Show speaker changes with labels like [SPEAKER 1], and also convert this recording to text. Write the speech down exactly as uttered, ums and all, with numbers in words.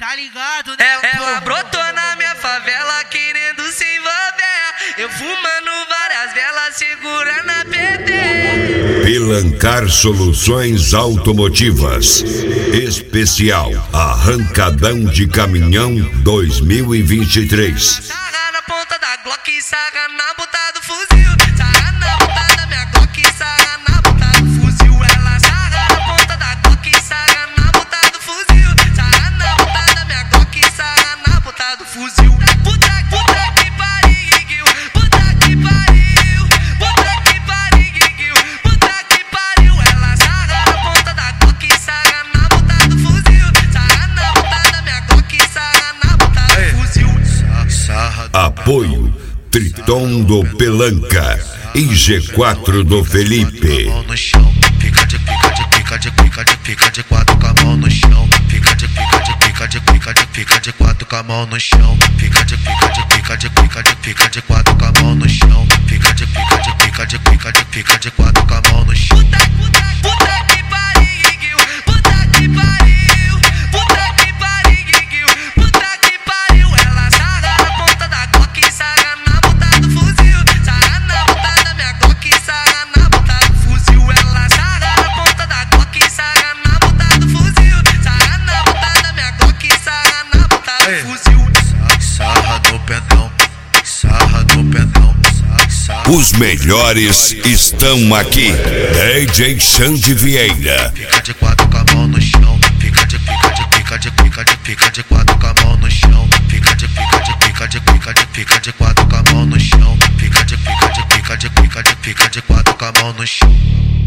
[SPEAKER 1] Tá ligado, né?
[SPEAKER 2] Ela, ela brotou na minha favela querendo se envolver. Eu fumando várias velas, segurando a P T.
[SPEAKER 3] Pelancar Soluções Automotivas. Especial Arrancadão de Caminhão dois mil e vinte e três.
[SPEAKER 2] Sarra na ponta da Glock, sarra na ponta do fuzil. Sarra na ponta da minha Glock, sarra na ponta do fuzil. Ela sarra na ponta da Glock, sarra na ponta do fuzil. Sarra na ponta da minha Glock, sarra na ponta do fuzil. Puta, puta que pariu, puta que pariu, puta que pariu, puta que pariu. Ela sarra na ponta da Glock, sarra na ponta do fuzil. Sarra na ponta da minha Glock, sarra na ponta do fuzil.
[SPEAKER 3] Apoio Triton do Pelanca e G quatro do Felipe.
[SPEAKER 4] Fica de fica de fica de fica de fica de quatro com a mão no chão. Fica de fica de fica de fica de fica de quatro com a mão no chão. Fica de fica de fica de fica de fica de quatro com a mão no chão. Fica de fica de fica de fica de fica de quatro com a mão no chão.
[SPEAKER 2] Puta, puta, puta que pariu, puta que pariu, puta que pariu, puta que pariu. Ela sarra na ponta da Glock, sarra na ponta do fuzil. Sarra na ponta da minha Glock, sarra na ponta do fuzil. Ela sarra na ponta da Glock, sarra na ponta do fuzil. Sarra na ponta da minha Glock, sarra na ponta do fuzil.
[SPEAKER 4] Sarra no pedão, sarra no pedão.
[SPEAKER 3] Os melhores estão aqui. D J Xande Vieira.
[SPEAKER 4] Fica de quatro com a mão no chão. Fica de fica de fica de fica de fica de quatro com a mão no chão. Fica de fica de fica de fica de fica de quatro com a mão no chão. Fica de fica de fica de fica de fica de quatro com a mão no chão.